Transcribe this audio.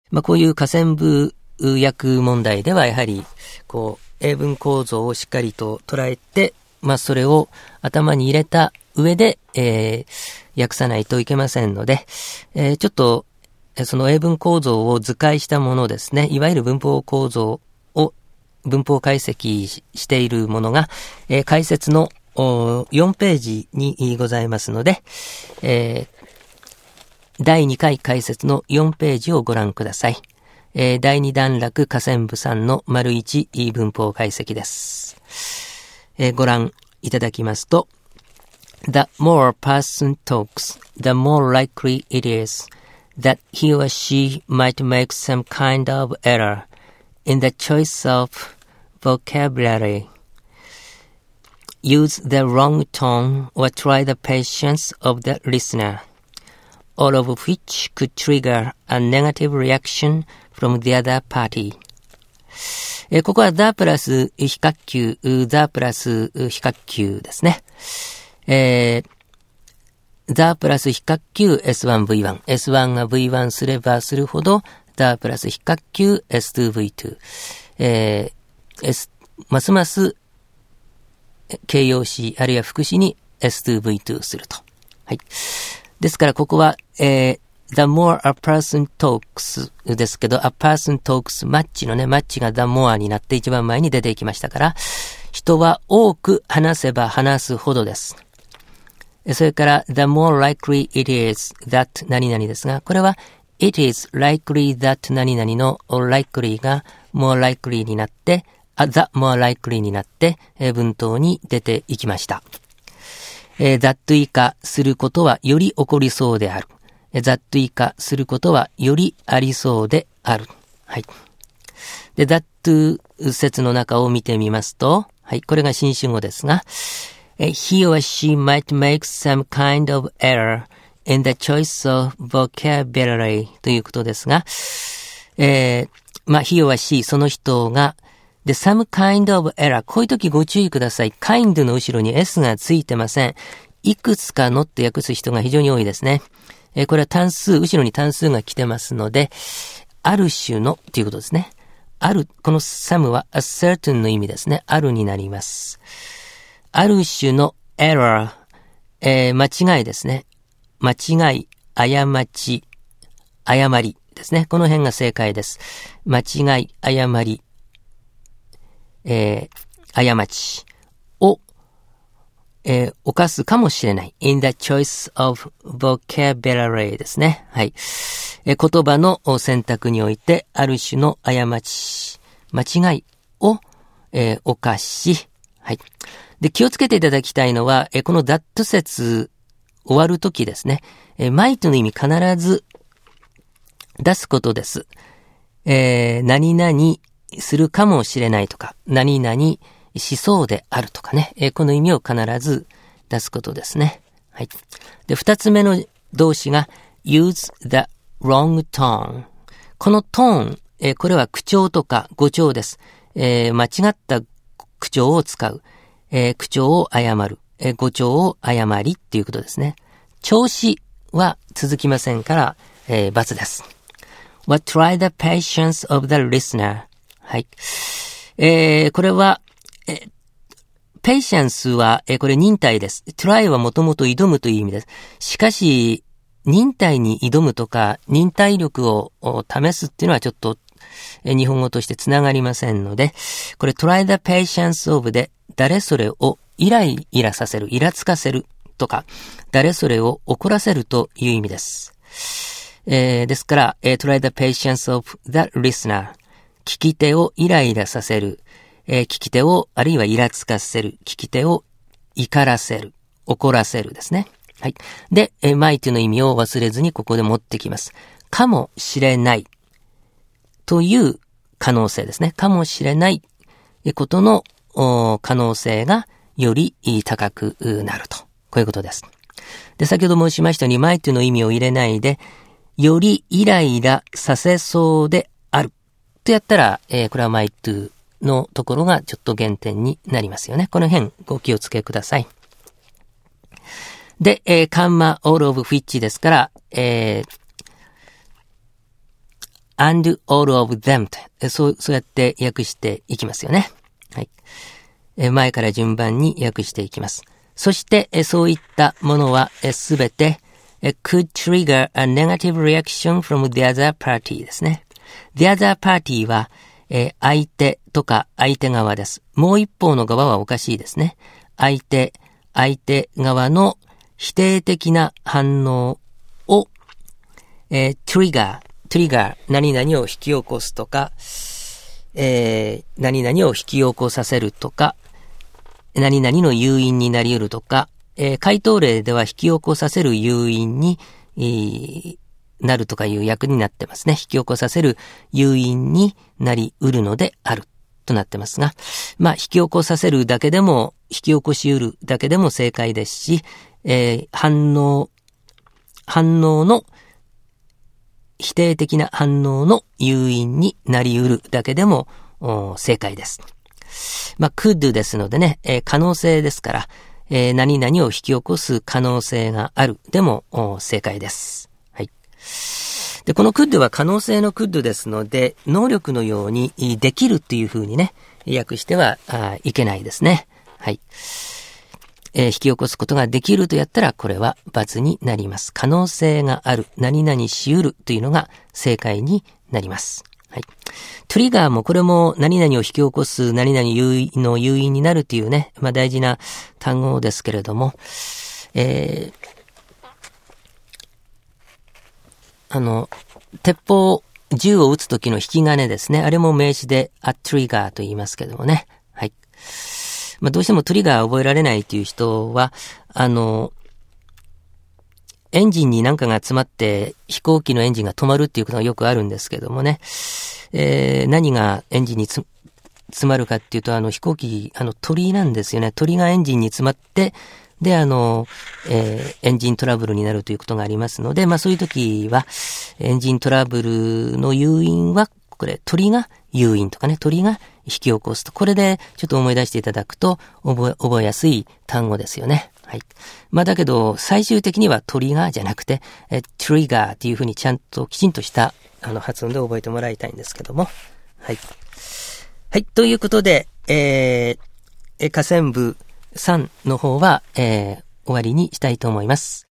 こういう下線部訳問題ではやはり、英文構造をしっかりと捉えて、それを頭に入れた上で、訳さないといけませんので、ちょっと、その英文構造を図解したものですね、いわゆる文法構造を文法解析しているものが、解説の4ページにございますので、第2回解説の4ページをご覧ください。第2段落下線部3の ① 文法解析です。ご覧いただきますと、The more a person talks, the more likely it is that he or she might make some kind of error in the choice of vocabulary, use the wrong tone, or try the patience of the listener, all of which could trigger a negative reaction from the other party. ここは the プラス非角球、the プラス非角球ですね。the プラス非角球 S1V1。S1 が V1 すればするほど the プラス非角球 S2V2。ますます形容詞あるいは副詞に S2V2 すると。はい。ですからここは、the more a person talks ですけど、a person talks マッチのね、マッチが the more になって一番前に出ていきましたから、人は多く話せば話すほどです。それから、the more likely it is that 何々ですが、これは it is likely that 何々の likely が more likely になって、the more likely になって、文頭に出ていきました。that 以下することはより起こりそうである。that 以下することはよりありそうである。はい。で、that 節の中を見てみますと、はい、これが新主語ですが、he or she might make some kind of error in the choice of vocabulary ということですが、he or she その人がで、some kind of error。こういう時ご注意ください。kind の後ろに s がついてません。いくつかのって訳す人が非常に多いですね。これは単数、後ろに単数が来てますので、ある種のっていうことですね。ある、この some は a certain の意味ですね。あるになります。ある種の error、間違いですね。間違い、過ち、誤りですね。この辺が正解です。間違い、誤り、過ちを、犯すかもしれない。in the choice of vocabulary ですね。はい。言葉の選択において、ある種の過ち、間違いを、犯し、はい。で、気をつけていただきたいのは、この that 節終わるときですね。might の意味必ず出すことです。何々するかもしれないとか、何々しそうであるとかね、この意味を必ず出すことですね。はい。で、二つ目の動詞が use the wrong tone。このトーン、これは口調とか語調です。間違った口調を使う。口調を誤る。語調を誤りっていうことですね。調子は続きませんから、×です。What try the patience of the listener。はい。これは、patience は、これ忍耐です。try はもともと挑むという意味です。しかし、忍耐に挑むとか、忍耐力を試すっていうのはちょっと、日本語としてつながりませんので、これ try the patience of で、誰それをイライラさせる、イラつかせるとか、誰それを怒らせるという意味です。ですから、try the patience of the listener。聞き手をイライラさせる。聞き手を、あるいはイラつかせる。聞き手を怒らせる。怒らせるですね。はい。で、might の意味を忘れずにここで持ってきます。かもしれない。という可能性ですね。かもしれないことの可能性がより高くなると。こういうことです。で、先ほど申しましたように、might の意味を入れないで、よりイライラさせそうである。とやったら、これは might のところがちょっと減点になりますよね。この辺ご気をつけください。で、カンマ all of which ですから、 and all of them そうやって訳していきますよね。はい。前から順番に訳していきます。そして、そういったものはすべてcould trigger a negative reaction from the other party ですね。the other party は、相手とか相手側です。もう一方の側はおかしいですね。相手側の否定的な反応を、trigger 何々を引き起こすとか、何々を引き起こさせるとか、何々の誘因になり得るとか、回答例では引き起こさせる誘因に、なるとかいう訳になってますね。引き起こさせる誘因になり得るのであるとなってますが、まあ引き起こさせるだけでも、引き起こし得るだけでも正解ですし、反応の否定的な反応の誘因になり得るだけでも正解です。まあ、could ですのでね、可能性ですから、何々を引き起こす可能性があるでも正解です。はい。で、この could は可能性の could ですので、能力のようにできるっていう風にね、訳してはいけないですね。はい。引き起こすことができるとやったら、これは×になります。可能性がある、何々し得るというのが正解になります。はい。トリガーもこれも何々を引き起こす、何々の誘因になるというね、まあ大事な単語ですけれども、鉄砲、銃を撃つ時の引き金ですね。あれも名詞でa triggerと言いますけどもね。はい。まあ、どうしてもトリガー覚えられないという人は、エンジンに何かが詰まって飛行機のエンジンが止まるっていうことがよくあるんですけどもね。何がエンジンに詰まるかっていうと、飛行機、鳥なんですよね。鳥がエンジンに詰まって、で、エンジントラブルになるということがありますので、まあそういう時は、エンジントラブルの誘因は、これ、鳥が誘因とかね、鳥が引き起こすと。これでちょっと思い出していただくと、覚えやすい単語ですよね。はい。まあだけど、最終的にはトリガーじゃなくて、トリガーっていうふうにきちんとした、発音で覚えてもらいたいんですけども。はい。はい。ということで、下線部3の方は、終わりにしたいと思います。